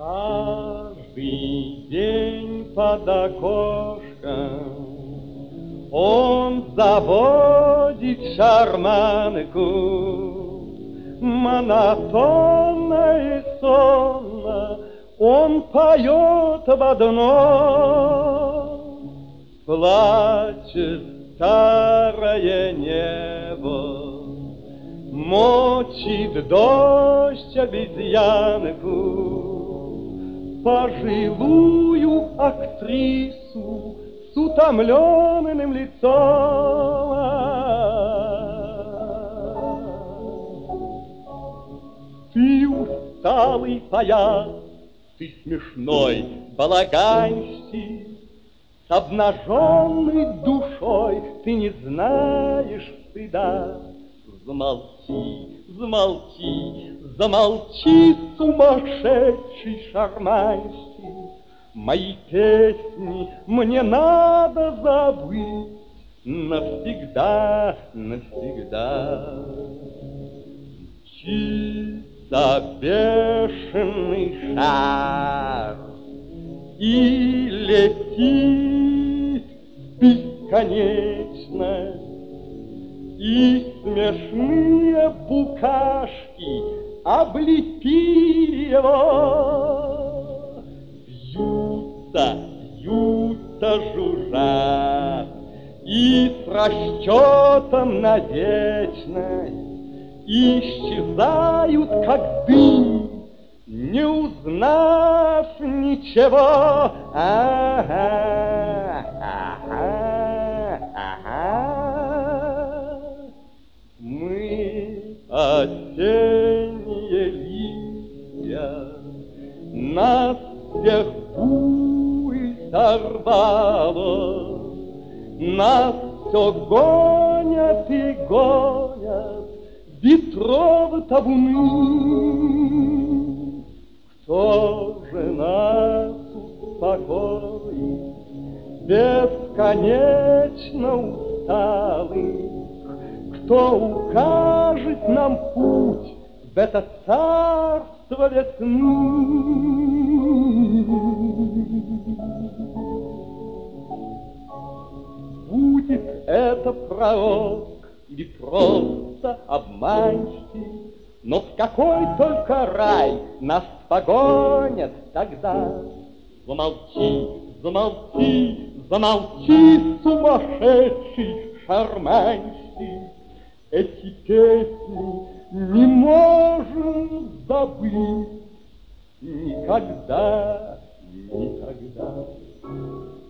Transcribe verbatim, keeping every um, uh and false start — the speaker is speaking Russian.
Каждый день под окошком он заводит шарманку, монотонно и сонно он поет в одно. Плачет старое небо, мочит дождь обезьянку, пожилую актрису с утомленным лицом. Ты усталый паяц, ты смешной балаганщик, с обнаженной душой ты не знаешь стыда. Замолчи, замолчи, замолчи, сумасшедший шарманщик. Мои песни мне надо забыть навсегда, навсегда. Мчится бешеный шар и летит бесконечно, и смешные букашки облепили его. Бьются, бьются, жужжат, и с расчетом на вечность исчезают, как дым, не узнав ничего. Ага, ага, ага. Мы осенние листья, нас всех бурь сорвало, нас все гонят и гонят ветров табуны. Кто же нас успокоит, бесконечно усталый? Кто укажет нам путь в это царство весны? Будет это пророк или просто обманщик, но в какой только рай нас погонят тогда. Замолчи, замолчи, замолчи, сумасшедший шарманщик. Эти песни не можем забыть никогда, никогда.